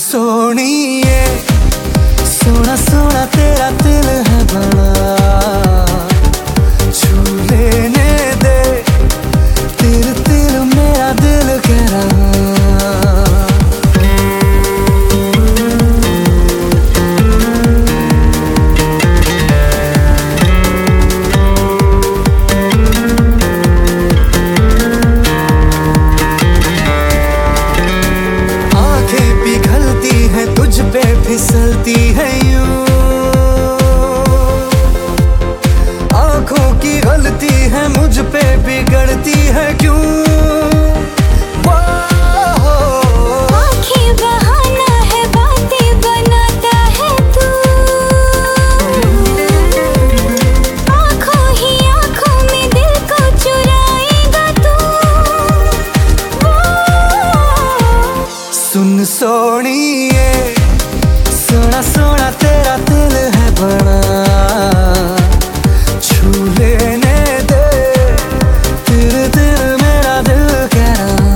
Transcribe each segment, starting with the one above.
सोनिए, सोना सोना तेरा दिल है बड़ा, छू लेने दे, तिल तिल मेरा दिल कह रहा। फिसलती है यूं, आंखों की गलती है मुझ पे बिगड़ती है क्यों। आँखें बहाना है, बातें बनाता है तू, आंखों ही आंखों में दिल को चुराएगा तू। सुन सोनिए, सोना सोना तेरा दिल है बड़ा, छू लेने दे, तेरे दिल मेरा दिल कह रहा।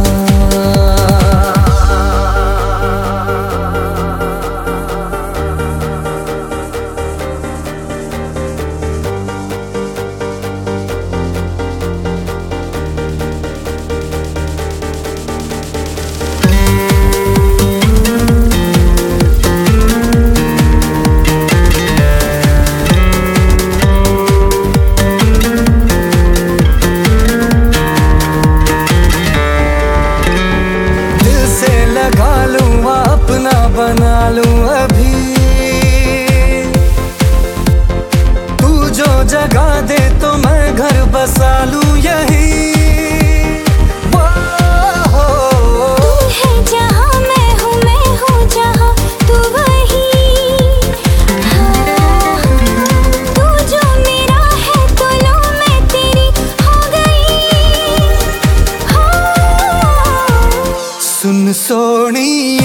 अपना बना लूं अभी, तू जो जगह दे तो मैं घर बसा लूं यही। तू है जहां मैं हूँ जहां तू वही। हाँ, तू जो मेरा है तो लो मैं तेरी हो गई। हाँ। सुन सोनिए,